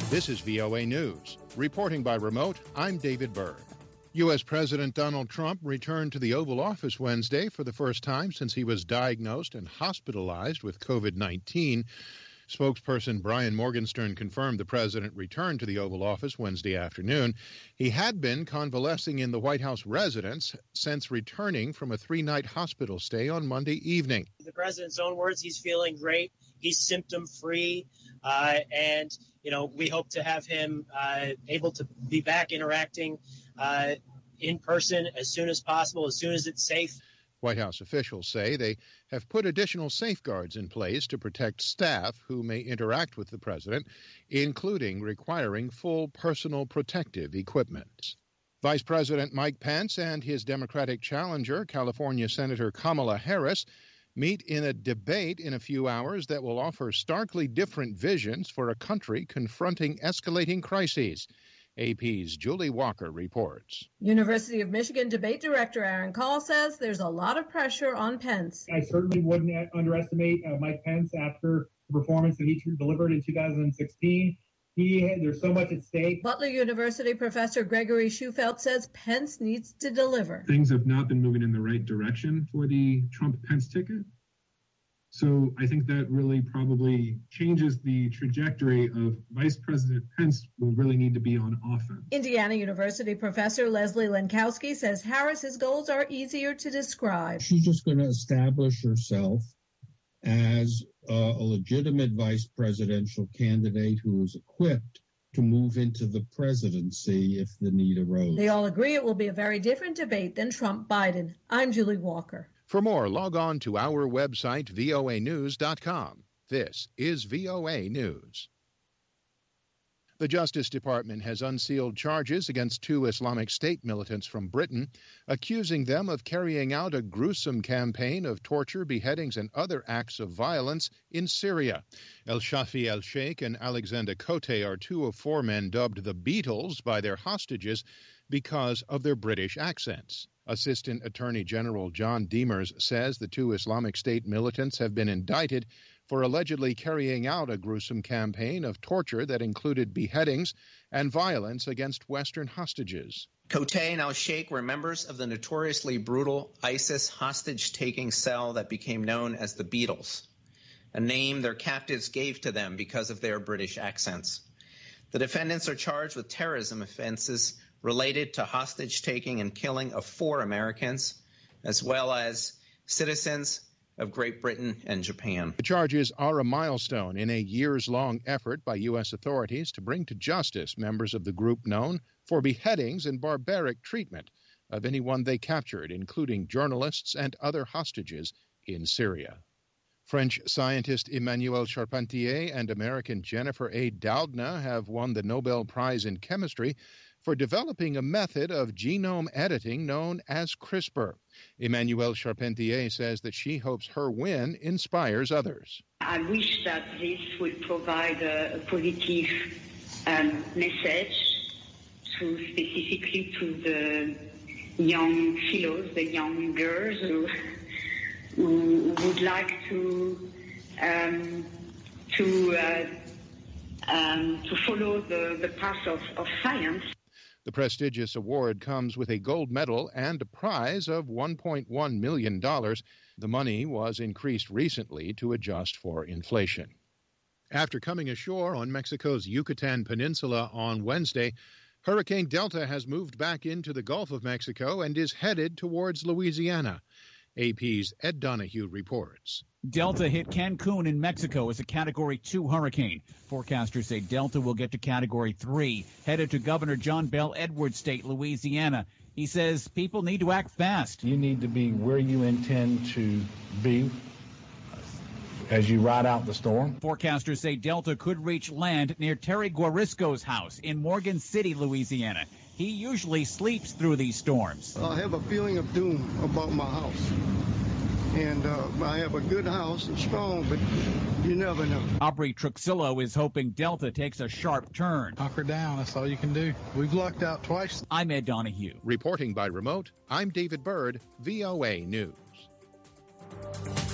This is VOA News. Reporting by remote, I'm David Byrd. U.S. President Donald Trump returned to the Oval Office Wednesday for the first time since he was diagnosed and hospitalized with COVID-19. Spokesperson Brian Morgenstern confirmed the president returned to the Oval Office Wednesday afternoon. He had been convalescing in the White House residence since returning from a 3-night hospital stay on Monday evening. The president's own words, he's feeling great. He's symptom-free, and we hope to have him able to be back interacting in person as soon as possible, as soon as it's safe. White House officials say they have put additional safeguards in place to protect staff who may interact with the president, including requiring full personal protective equipment. Vice President Mike Pence and his Democratic challenger, California Senator Kamala Harris, meet in a debate in a few hours that will offer starkly different visions for a country confronting escalating crises. AP's Julie Walker reports. University of Michigan debate director Aaron Call says there's a lot of pressure on Pence. I certainly wouldn't underestimate Mike Pence after the performance that he delivered in 2016. There's so much at stake. Butler University professor Gregory Shufelt says Pence needs to deliver. Things have not been moving in the right direction for the Trump-Pence ticket. So I think that really probably changes the trajectory of Vice President Pence will really need to be on offense. Indiana University professor Leslie Lenkowski says Harris's goals are easier to describe. She's just going to establish herself as a legitimate vice presidential candidate who is equipped to move into the presidency if the need arose. They all agree it will be a very different debate than Trump-Biden. I'm Julie Walker. For more, log on to our website, voanews.com. This is VOA News. The Justice Department has unsealed charges against 2 Islamic State militants from Britain, accusing them of carrying out a gruesome campaign of torture, beheadings, and other acts of violence in Syria. El-Shafi El-Sheikh and Alexander Cote are 2 of 4 men dubbed the Beatles by their hostages because of their British accents. Assistant Attorney General John Demers says the 2 Islamic State militants have been indicted for allegedly carrying out a gruesome campaign of torture that included beheadings and violence against Western hostages. Cote and al-Sheikh were members of the notoriously brutal ISIS hostage-taking cell that became known as the Beatles, a name their captives gave to them because of their British accents. The defendants are charged with terrorism offenses related to hostage-taking and killing of 4 Americans, as well as citizens of Great Britain and Japan. The charges are a milestone in a years-long effort by U.S. authorities to bring to justice members of the group known for beheadings and barbaric treatment of anyone they captured, including journalists and other hostages in Syria. French scientist Emmanuelle Charpentier and American Jennifer A. Doudna have won the Nobel Prize in Chemistry for developing a method of genome editing known as CRISPR. Emmanuelle Charpentier says that she hopes her win inspires others. I wish that this would provide a positive message specifically to the young fellows, the young girls who would like to follow the path of science. The prestigious award comes with a gold medal and a prize of $1.1 million. The money was increased recently to adjust for inflation. After coming ashore on Mexico's Yucatan Peninsula on Wednesday, Hurricane Delta has moved back into the Gulf of Mexico and is headed towards Louisiana. AP's Ed Donahue reports. Delta hit Cancun in Mexico as a Category 2 hurricane. Forecasters say Delta will get to Category 3, headed to Governor John Bel Edwards State, Louisiana. He says people need to act fast. You need to be where you intend to be as you ride out the storm. Forecasters say Delta could reach land near Terry Guarisco's house in Morgan City, Louisiana. He usually sleeps through these storms. I have a feeling of doom about my house. And I have a good house and strong, but you never know. Aubrey Truxillo is hoping Delta takes a sharp turn. Hunker down, that's all you can do. We've lucked out twice. I'm Ed Donahue. Reporting by remote, I'm David Byrd, VOA News.